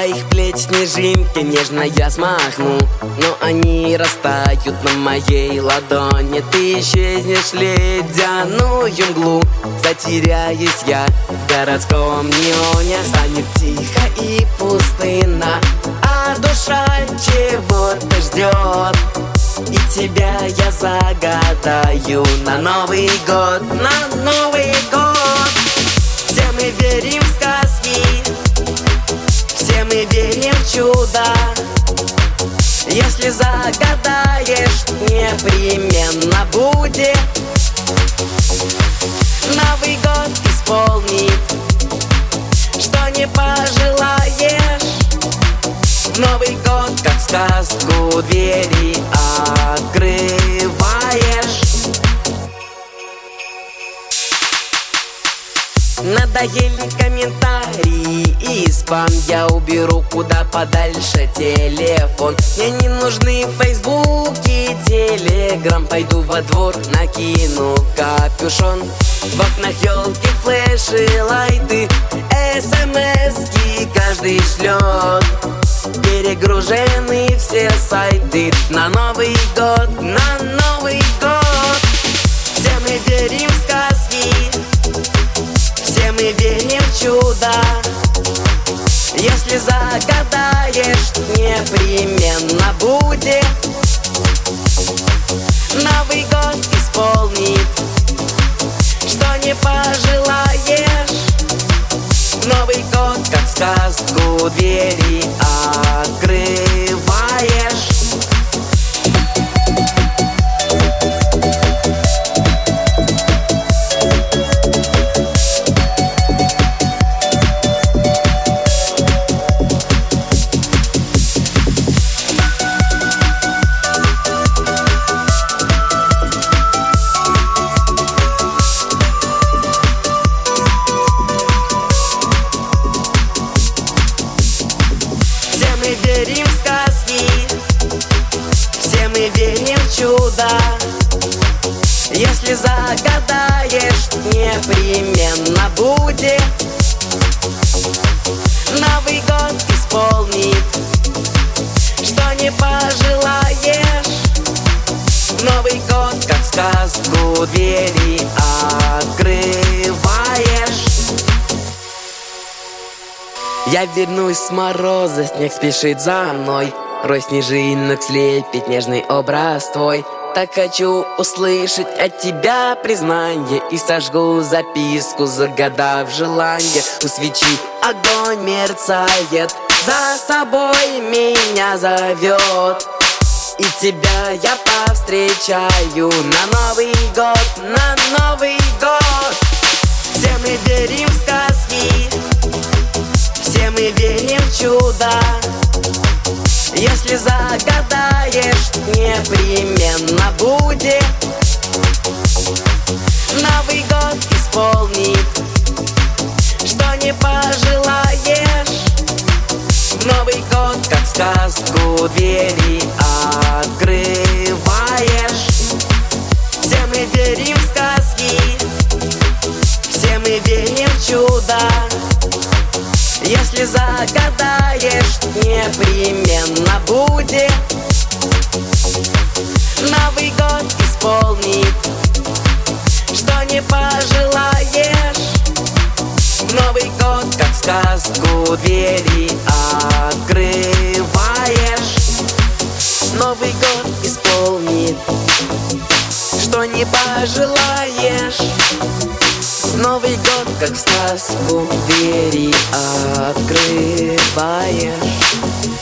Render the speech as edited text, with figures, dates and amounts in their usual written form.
твоих плеч снежинки нежно я смахну, но они растают на моей ладони. Ты исчезнешь в ледяную мглу, затеряюсь я в городском неоне. Станет тихо и пустынно, а душа чего-то ждет. И тебя я загадаю на Новый год, на Новый год. Все мы верим в сказки, все мы верим в чудо. Если загадаешь, непременно будет. Новый год исполнит, что не пожелаешь. В Новый год, как в сказку, двери открываешь. Надоели комментарии и спам, я уберу куда подальше телефон. Мне не нужны фейсбук и телеграм. Пойду во двор, накину капюшон. В окнах елки, флеши, лайты, смс-ки каждый шлет. Перегружены все сайты на Новый год, на Новый год. Все мы верим в сказки, все мы верим в чудо. Если загадаешь, непременно будет. Новый год исполнит, что не пожелаешь. Новый год, как в сказку, двери открываешь. Все мы верим в сказки, все мы верим в чудо. Если загадаешь, непременно будет. Новый год исполнит, что не пожелаешь. В Новый год, как в сказку, двери открываешь. Я вернусь с мороза, снег спешит за мной. Рой снежинок слепит нежный образ твой. Так хочу услышать от тебя признание и сожгу записку, загадав желание. У свечи огонь мерцает, за собой меня зовет. И тебя я повстречаю на Новый год, на Новый год. Все мы верим в сказки, все мы верим в чудо. Если загадаешь, непременно будет. Новый год исполнит, что не пожелаешь. В Новый год, как в сказку, двери открываешь. Все мы верим в сказки, все мы верим в чудо. Если загадаешь, непременно будет. Новый год исполнит, что не пожелаешь. В Новый год, как в сказку, двери открываешь. Новый год исполнит, что не пожелаешь. Новый год, как в сказку, двери открываешь.